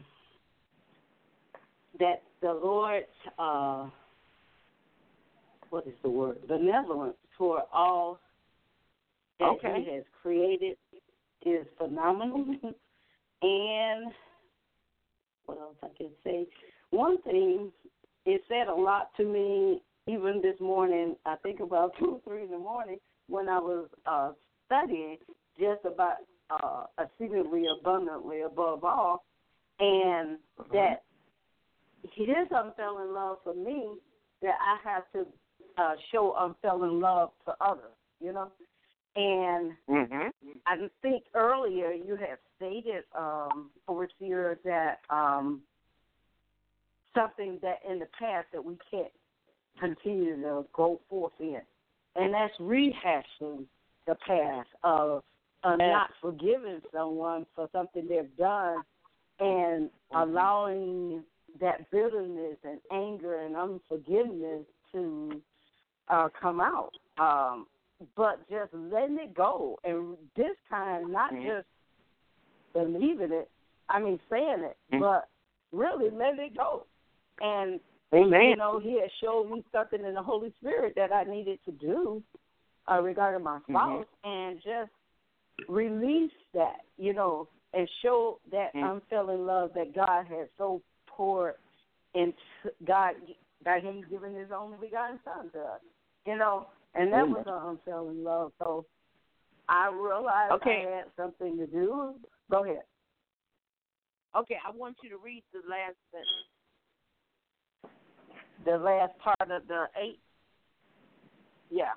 that the Lord's, uh, what is the word? Benevolence toward all that okay. he has created is phenomenal. And what else I can say? One thing, it said a lot to me even this morning. I think about two or three in the morning when I was uh, studying just about uh, exceedingly abundantly above all, and uh-huh. that his unfailing love for me, that I have to uh, show unfailing love to others, you know. And mm-hmm. I think earlier you had stated, um, Overseer, that um, something that in the past that we can't continue to go forth in, and that's rehashing the past of uh, not forgiving someone for something they've done and mm-hmm. allowing that bitterness and anger and unforgiveness to uh, come out. Um, but just letting it go. And this time, not mm-hmm. just believing it, I mean saying it, mm-hmm. but really letting it go. And, Amen. you know, he had showed me something in the Holy Spirit that I needed to do uh, regarding my spouse, mm-hmm. and just release that, you know, and show that mm-hmm. unfailing love that God has so poured into God, by him giving his only begotten son to us, you know, and that was an unfailing love. So I realized okay. I had something to do. Go ahead. Okay, I want you to read the last sentence. The last part of the eight. Yeah.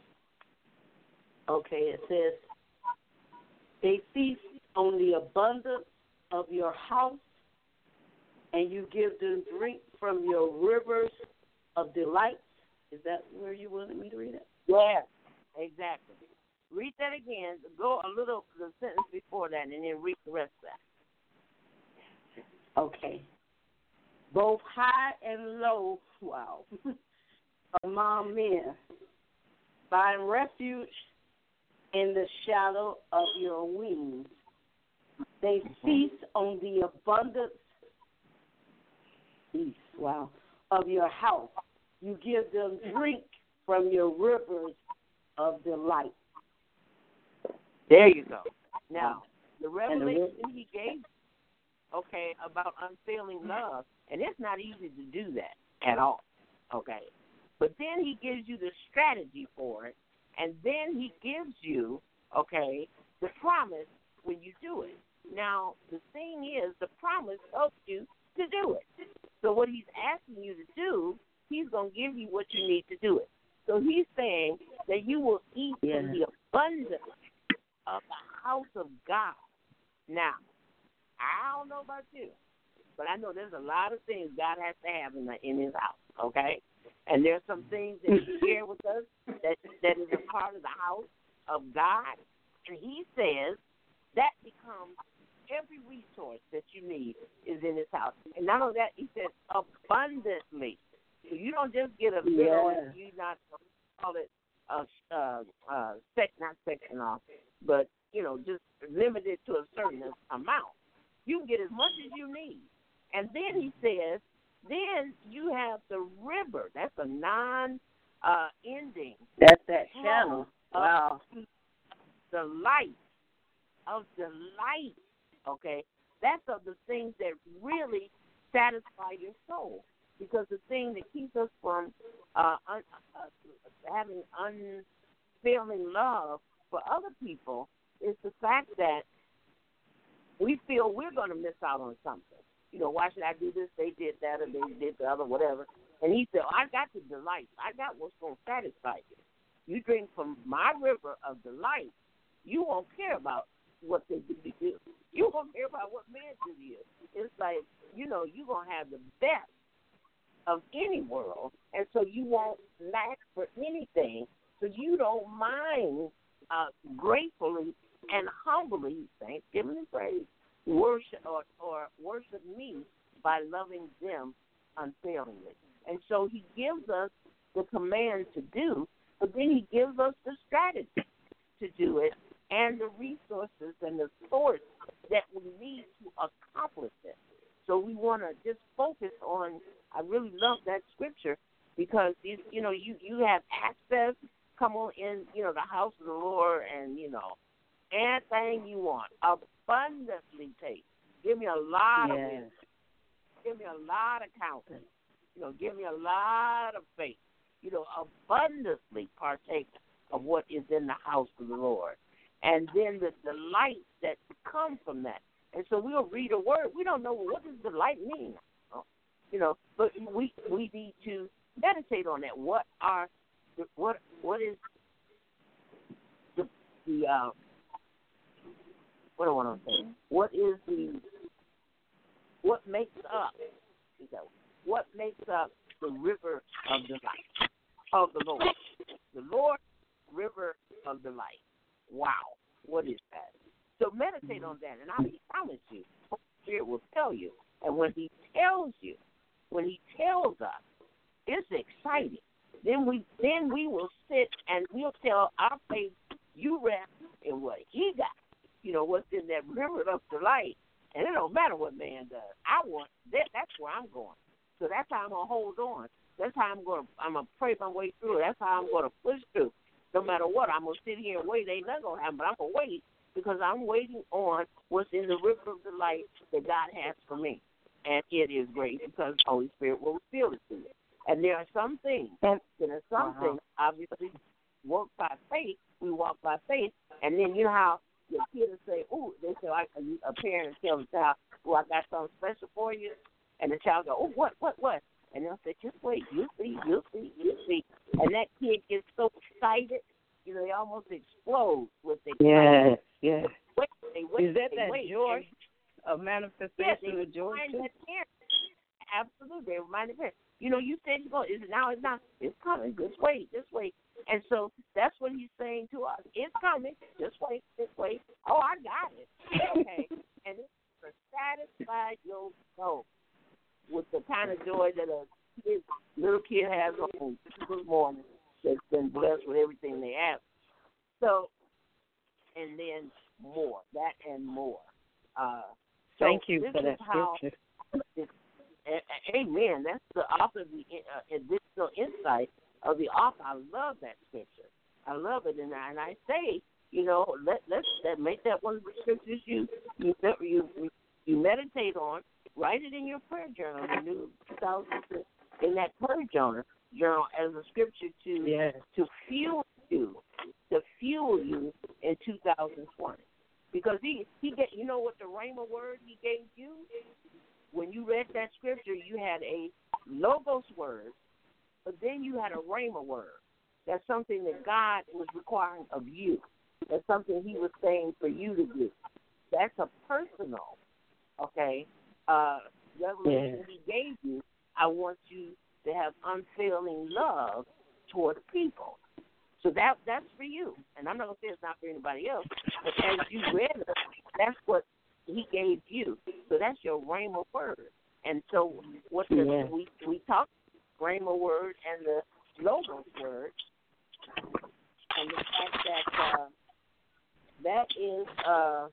Okay, it says, they feast on the abundance of your house, and you give them drink from your rivers of delights. Is that where you wanted me to read it? Yes, exactly. Read that again. Go a little, the sentence before that, and then read the rest of that. Okay. Both high and low, wow, among men, find refuge in the shadow of your wings. They feast on the abundance, feast, wow, of your house. You give them drink from your rivers of delight. There you go. Now, the the revelation he gave, okay, about unfailing love, and it's not easy to do that at all, okay? But then he gives you the strategy for it, and then he gives you, okay, the promise when you do it. Now, the thing is, the promise helps you to do it. So what he's asking you to do, he's going to give you what you need to do it. So he's saying that you will eat yeah. from the abundance of the house of God. Now, I don't know about you, but I know there's a lot of things God has to have in, the, in his house, okay? And there's some things that he shared with us that, that is a part of the house of God. And he says that becomes every resource that you need is in his house. And not only that, he says abundantly. So you don't just get a little, yeah. you not call it uh, uh, uh, sec, not section off, but, you know, just limited to a certain amount. You can get as much as you need. And then he says, then you have the river. That's a non-ending. Uh, That's that channel. Wow. The light of the light, okay? That's of the things that really satisfy your soul. Because the thing that keeps us from uh, un, uh, having unfailing love for other people is the fact that we feel we're going to miss out on something. You know, why should I do this? They did that, or they did the other, whatever. And he said, oh, I got the delight. I got what's going to satisfy you. You drink from my river of delight, you won't care about what they do to you. You won't care about what man do to you. It's like, you know, you're going to have the best of any world, and so you won't lack for anything, so you don't mind uh, gratefully and humbly, thanksgiving and praise, worship or, or worship me by loving them unfailingly. And so he gives us the command to do, but then he gives us the strategy to do it and the resources and the source that we need to accomplish it. So we want to just focus on, I really love that scripture because, you, you know, you, you have access, come on in, you know, the house of the Lord and, you know, anything you want, abundantly take. Give me a lot yeah. of wisdom. Give me a lot of counsel. You know, give me a lot of faith. You know, abundantly partake of what is in the house of the Lord. And then the delight that comes from that. And so we'll read a word. We don't know, well, what does delight mean? You know, but we we need to meditate on that. What are what what is the the uh, what do I want to say? What is the what makes up? What makes up the river of delight of the Lord? The Lord, river of delight. Wow, what is that? So meditate on that, and I promise you, the Holy Spirit will tell you. And when He tells you, when He tells us, it's exciting. Then we then we will sit and we'll tell our faith, you rest in what He got. You know, what's in that river of delight. And it don't matter what man does. I want that. That's where I'm going. So that's how I'm gonna hold on. That's how I'm gonna I'm gonna pray my way through. That's how I'm gonna push through. No matter what, I'm gonna sit here and wait. Ain't nothing gonna happen, but I'm gonna wait because I'm waiting on what's in the river of delight that God has for me. And it is great because the Holy Spirit will reveal it to you. And there are some things, and there are some uh-huh. things, obviously, work by faith. We walk by faith. And then you know how the kid will say, "Oh," they say like a, a parent will tell the child, "Oh, I got something special for you," and the child go, "Oh, what, what, what?" And they'll say, "Just wait, you'll see, you'll see, you'll see." And that kid gets so excited, you know, they almost explode with excitement. Yeah, yeah. Wait, they wait, Is that they that wait. joy, And, a manifestation yeah, of joy? Too? Absolutely, they remind the parents. You know, you said you go. Is it now? It's not. It's coming. Just wait. Just wait. And so that's what he's saying to us. It's coming. Just wait. Just wait. Oh, I got it. Okay. And it's to satisfy your soul with the kind of joy that a kid, little kid has on Christmas morning that's been blessed with everything they have. So, and then more. That and more. Uh, so Thank you this for that is how, scripture. It's, amen. That's the author of the uh, additional insight of the author. I love that scripture. I love it, and I, and I say, you know, let let's let, make that one of the scriptures you you you you meditate on. Write it in your prayer journal, the new two thousand six, in that prayer journal journal as a scripture to Yes. to fuel you, to fuel you in two thousand twenty. Because he he get you know what the rhema word he gave you. When you read that scripture, you had a logos word, but then you had a rhema word. That's something that God was requiring of you. That's something he was saying for you to do. That's a personal, okay, uh, revelation Yeah. he gave you. I want you to have unfailing love toward people. So that that's for you. And I'm not going to say it's not for anybody else, but as you read it, that's what he gave you. So that's your rhema word. And so what the, Yeah. we we talked rhema word and the logos word, and the fact that uh, that is uh,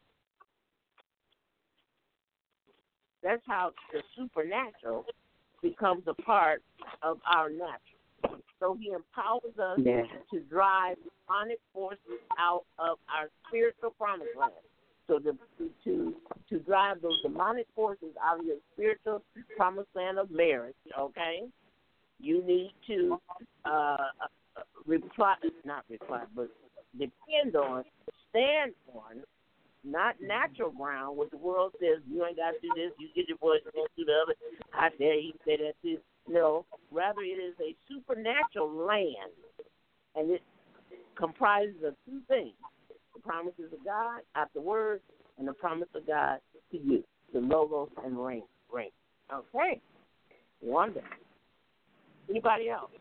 that's how the supernatural becomes a part of our natural. So he empowers us Yeah. to drive demonic forces out of our spiritual promised land. So to, to to drive those demonic forces out of your spiritual promised land of marriage, okay, you need to uh, reply, not reply, but depend on, stand on, not natural ground, what the world says, you ain't got to do this, you get your voice, you don't do the other, I dare you say that too. No, rather it is a supernatural land, and it comprises of two things: the promises of God out the word, and the promise of God to you, the logos and ring. ring. Okay, wonderful. Anybody else?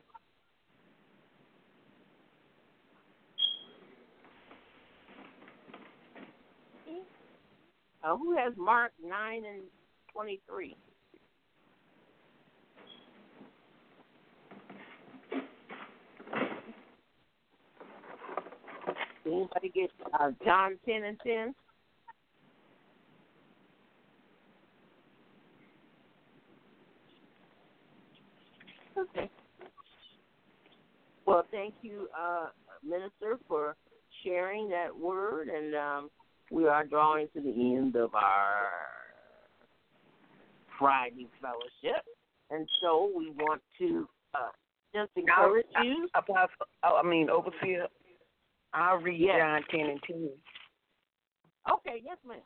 Uh, who has Mark nine and twenty-three? Anybody get uh, John ten and ten? Okay. Well, thank you, uh, Minister, for sharing that word, and um, we are drawing to the end of our Friday fellowship, and so we want to uh, just encourage now, you. Apostle, I mean, Overseer, I'll read Yes. John ten and ten. Okay, yes, ma'am.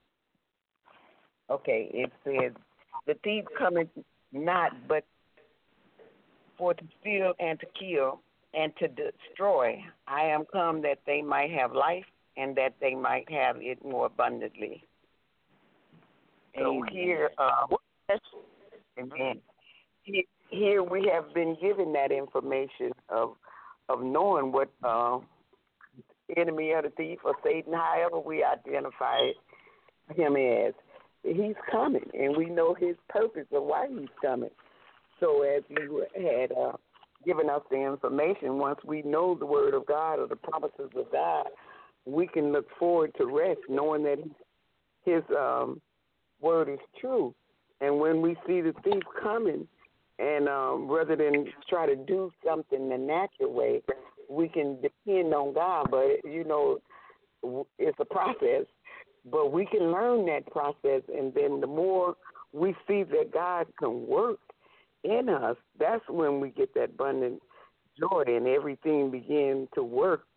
Okay, it says, "The thief cometh not but for to steal and to kill and to destroy. I am come that they might have life and that they might have it more abundantly." So Amen. here, uh, amen. He- Here we have been given that information of of knowing what uh, enemy of the thief or Satan, however we identify him as, he's coming, and we know his purpose of why he's coming. So as you had uh, given us the information, once we know the word of God or the promises of God, we can look forward to rest, knowing that his um, word is true. And when we see the thief coming, and um, rather than try to do something the natural way, we can depend on God. But, you know, it's a process. But we can learn that process, and then the more we see that God can work in us, that's when we get that abundant joy, and everything begins to work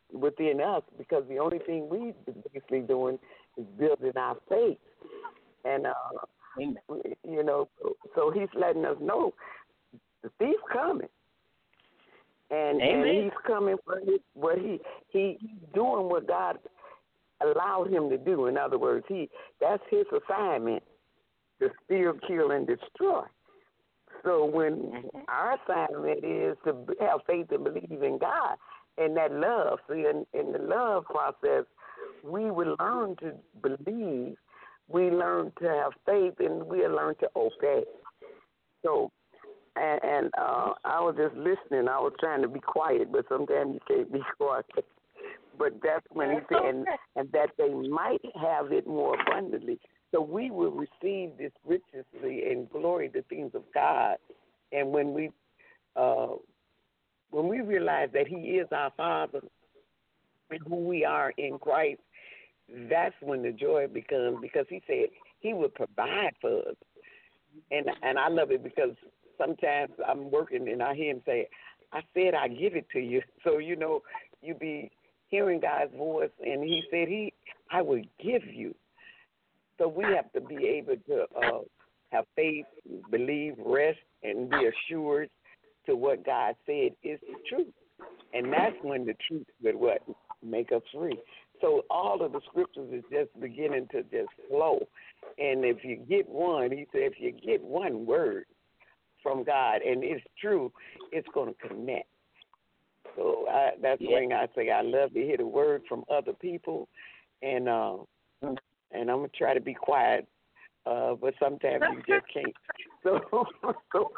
within us, because the only thing we basically doing is building our faith. And, uh, you know, so he's letting us know the thief's coming. And, and he's coming for his, what he, he he's doing what God allowed him to do. In other words, he that's his assignment, to steal, kill, and destroy. So when our assignment is to have faith and believe in God and that love, see, in, in the love process, we will learn to believe, we learn to have faith, and we learn to obey. So, and, and uh, I was just listening. I was trying to be quiet, but sometimes you can't be quiet. But that's when he said, and, and that they might have it more abundantly. So we will receive this richly and glory, the things of God. And when we uh, when we realize that he is our Father and who we are in Christ, that's when the joy becomes, because he said he would provide for us. And and I love it because sometimes I'm working and I hear him say, I said I give it to you. So, you know, you be hearing God's voice, and he said he I will give you. So we have to be able to uh, have faith, believe, rest, and be assured to what God said is the truth. And that's when the truth would what? Make us free. So all of the scriptures is just beginning to just flow. And if you get one, he said, if you get one word from God, and it's true, it's going to connect. So I, that's yeah. when I say I love to hear the word from other people. And, uh, And I'm going to try to be quiet, uh, but sometimes you just can't. So, so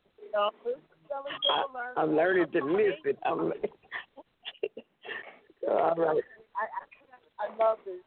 I, I'm learning to listen. I'm, all right. I, I, I love this.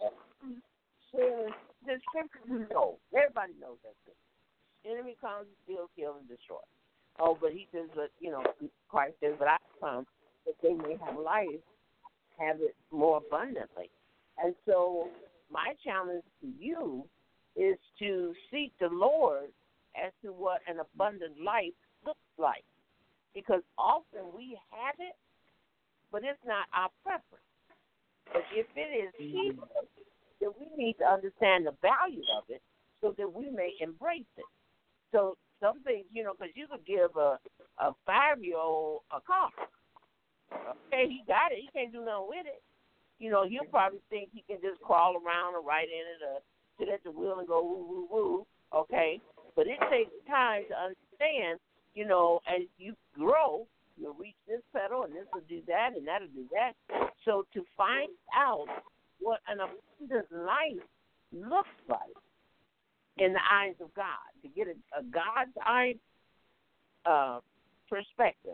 The scripture, you know, everybody knows that. The enemy comes to steal, kill, and destroy. Oh, but he says, but, you know, Christ says, but I come that they may have life, have it more abundantly. And so my challenge to you is to seek the Lord as to what an abundant life looks like. Because often we have it, but it's not our preference. But if it is His, then we need to understand the value of it so that we may embrace it. So some things, you know, because you could give a, a five-year-old a car. Okay, he got it. He can't do nothing with it. You know, he'll probably think he can just crawl around or right in it or sit at the wheel and go woo, woo, woo, okay? But it takes time to understand, you know, as you grow, you'll reach this pedal and this will do that and that'll do that. So to find out what an abundant life looks like in the eyes of God, to get a, a God's eye uh, perspective,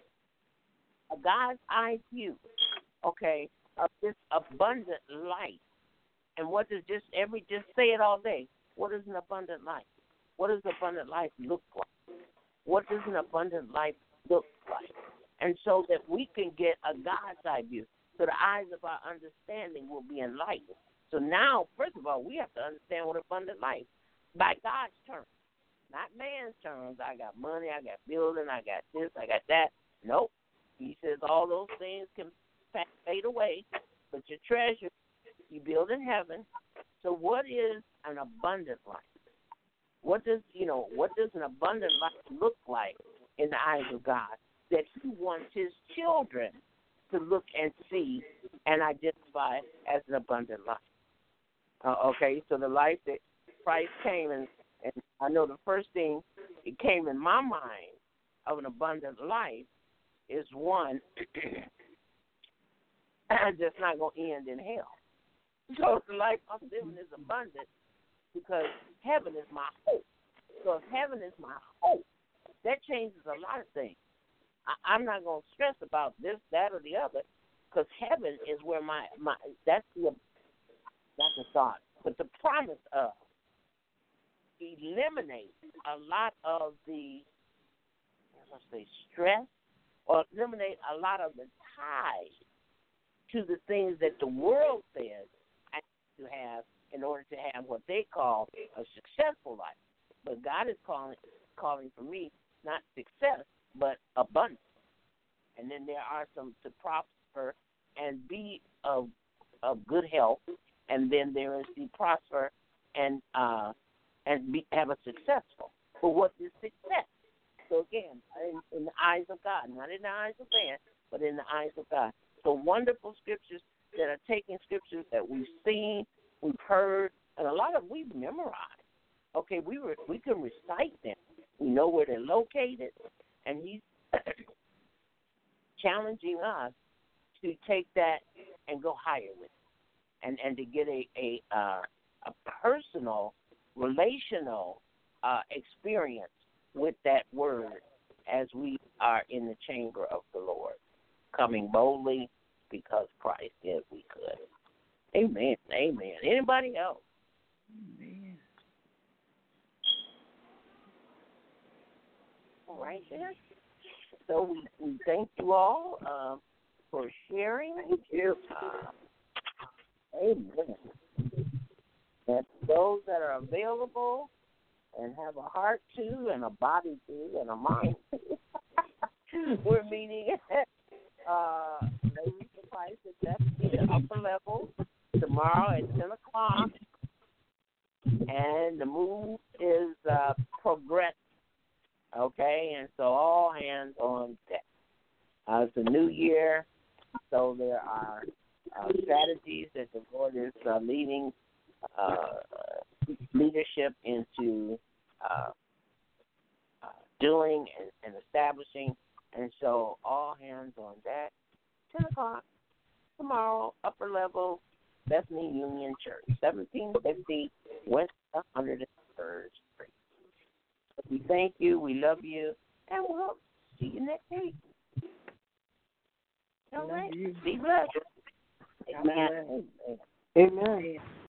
a God's eye view, okay, of this abundant life. And what does just every just say it all day? What is an abundant life? What does abundant life look like? What does an abundant life look like? And so that we can get a God's eye view, so the eyes of our understanding will be enlightened. So now, first of all, we have to understand what abundant life by God's terms, not man's terms. I got money, I got building, I got this, I got that. Nope. He says all those things can fade away, but your treasure you build in heaven. So what is an abundant life? What does, you know, what does an abundant life look like in the eyes of God that He wants His children to look and see and identify as an abundant life? Uh, okay, so the life that Christ came, and, and I know the first thing it came in my mind of an abundant life is one that's not going to end in hell. So the life I'm living is abundant because heaven is my hope. So if heaven is my hope, that changes a lot of things. I, I'm not going to stress about this, that, or the other, because heaven is where my, my that's the, not the thought, but the promise of eliminate a lot of the, let's say, stress, or eliminate a lot of the ties to the things that the world says I need to have in order to have what they call a successful life. But God is calling calling for me not success, but abundance. And then there are some to prosper and be of of good health, and then there is the prosper and uh, and be, have a successful. But what is success? So again, in, in the eyes of God, not in the eyes of man, but in the eyes of God. So wonderful scriptures that are taking scriptures that we've seen, we've heard, and a lot of we've memorized. Okay, we were, we can recite them. We know where they're located, and he's challenging us to take that and go higher with it, and and to get a a uh, a personal, relational uh, experience with that word as we are in the chamber of the Lord, coming boldly because Christ did we could. Amen. Amen. Anybody else? Amen. All right, then. So we, we thank you all uh, for sharing. Thank you. Uh, amen. And those that are available and have a heart to, and a body to, and a mind to, we're meeting at uh, Ladies of Christ at the upper level tomorrow at ten o'clock. And the move is uh, progressive. Okay, and so all hands on deck. Uh, it's a new year, so there are uh, strategies that the Lord is uh, leading uh, leadership into uh, uh, doing and, and establishing. And so all hands on deck, ten o'clock tomorrow, upper level, Bethany Union Church, seventeen fifty West one hundred third Street. We thank you, we love you, and we'll see you next week. All right. Be blessed. Amen. Amen.